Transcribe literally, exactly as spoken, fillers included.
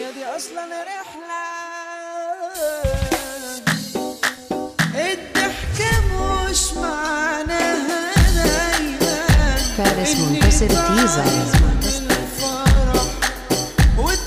الدنيا دي اصلا رحلة، الضحكة مش معناها دايما فارس منتصر تيزر. الفرح